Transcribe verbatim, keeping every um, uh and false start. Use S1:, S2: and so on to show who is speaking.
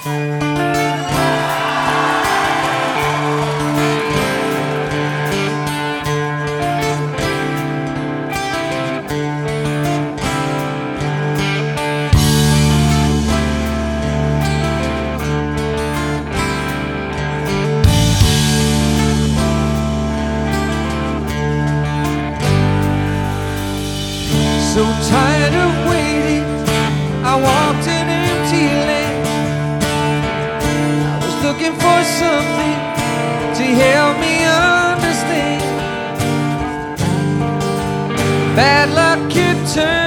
S1: So tired of waiting, I walked an empty lane. I was looking for something to help me understand. Bad luck kept turning.